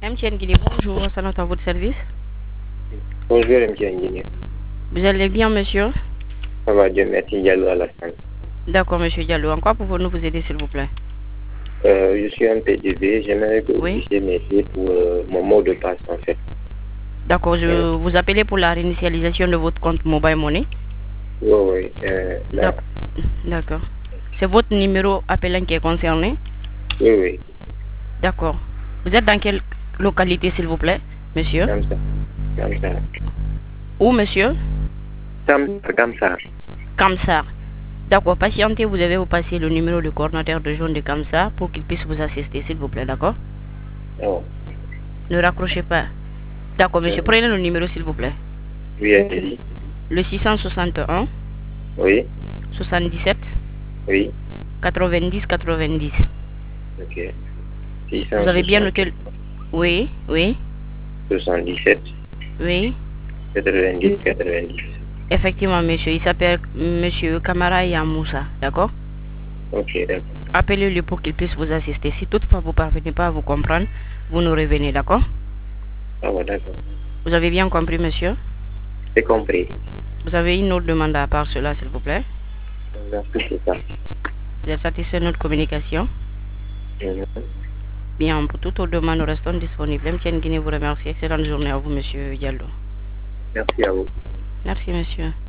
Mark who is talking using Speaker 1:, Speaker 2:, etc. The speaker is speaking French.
Speaker 1: MTN Guinée, bonjour, ça note à votre service.
Speaker 2: Bonjour, MTN Guinée.
Speaker 1: Vous allez bien, monsieur?
Speaker 2: Ça va, Dieu merci, Diallo à la fin.
Speaker 1: D'accord, monsieur Diallo. En quoi pouvons-nous vous aider, s'il vous plaît?
Speaker 2: Je suis un PDB, j'aimerais que vous
Speaker 1: Oui.
Speaker 2: puissiez m'aider pour mon mot de passe en fait.
Speaker 1: D'accord, je vous appelais pour la réinitialisation de votre compte Mobile Money.
Speaker 2: Oui, là,
Speaker 1: D'accord. C'est votre numéro appelant qui est concerné?
Speaker 2: oui,
Speaker 1: D'accord. Vous êtes dans quelle localité, s'il vous plaît, monsieur?
Speaker 2: comme ça, comme ça.
Speaker 1: Où, monsieur?
Speaker 2: Comme ça.
Speaker 1: Kamsar. D'accord, patientez, vous devez vous passer le numéro du coordinateur de zone de Kamsar pour qu'il puisse vous assister, s'il vous plaît, d'accord?
Speaker 2: Oh,
Speaker 1: Ne raccrochez pas. D'accord, monsieur, prenez le numéro, s'il vous plaît.
Speaker 2: oui, allez-y.
Speaker 1: Le 661
Speaker 2: Oui,
Speaker 1: 77
Speaker 2: oui,
Speaker 1: 90 90.
Speaker 2: ok.
Speaker 1: Vous avez bien noté Oui, oui,
Speaker 2: 677,
Speaker 1: oui.
Speaker 2: 90, 90.
Speaker 1: Effectivement, monsieur, il s'appelle monsieur Kamara Yamoussa, d'accord?
Speaker 2: Ok, d'accord.
Speaker 1: Appelez-le pour qu'il puisse vous assister. Si toutefois vous ne parvenez pas à vous comprendre, vous nous revenez, d'accord?
Speaker 2: Ah, ouais, d'accord.
Speaker 1: Vous avez bien compris, monsieur?
Speaker 2: C'est compris.
Speaker 1: Vous avez une autre demande à part cela, s'il vous plaît?
Speaker 2: Merci, c'est ça.
Speaker 1: Vous êtes satisfait de notre communication?
Speaker 2: Mhm.
Speaker 1: Bien, pour toute autre demande, nous restons disponibles. MTN Guinée vous remercie. Excellente journée à vous, monsieur Diallo.
Speaker 2: Merci à vous.
Speaker 1: Merci, monsieur.